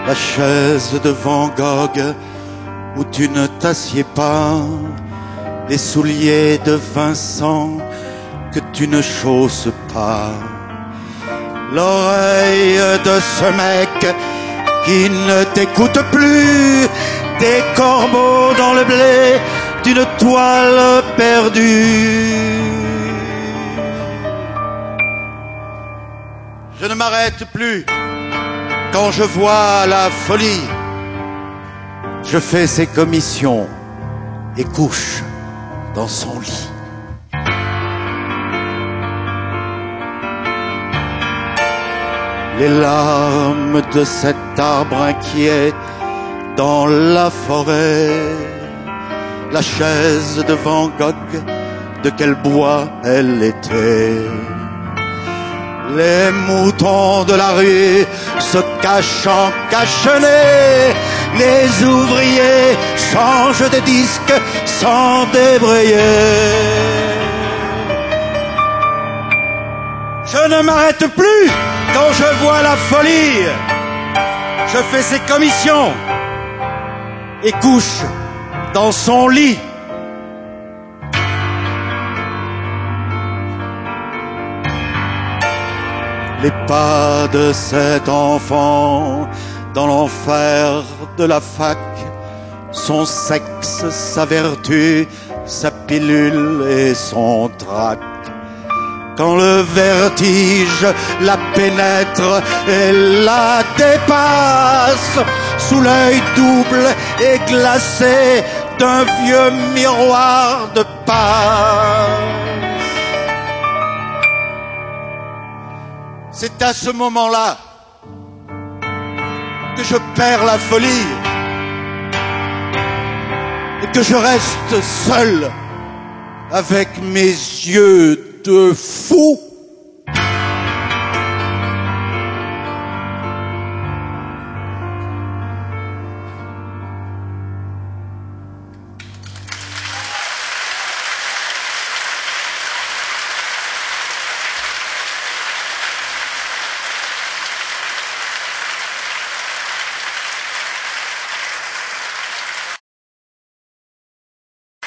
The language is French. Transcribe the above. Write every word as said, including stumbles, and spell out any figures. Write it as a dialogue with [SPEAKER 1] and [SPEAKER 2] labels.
[SPEAKER 1] la chaise de Van Gogh où tu ne t'assieds pas, les souliers de Vincent que tu ne chausses pas, l'oreille de ce mec qui ne t'écoute plus, des corbeaux dans le blé d'une toile perdue. Je ne m'arrête plus quand je vois la folie. Je fais ses commissions et couche dans son lit. Les larmes de cet arbre inquiet dans la forêt, la chaise de Van Gogh, de quel bois elle était. Les moutons de la rue se cachant cachonnés, les ouvriers changent de disque sans débrayer. Je ne m'arrête plus quand je vois la folie. Je fais ses commissions et couche dans son lit. Les pas de cet enfant dans l'enfer de la fac, son sexe, sa vertu, sa pilule et son trac. Quand le vertige la pénètre et la dépasse, sous l'œil double et glacé d'un vieux miroir de passe. C'est à ce moment-là que je perds la folie et que je reste seul avec mes yeux de fou.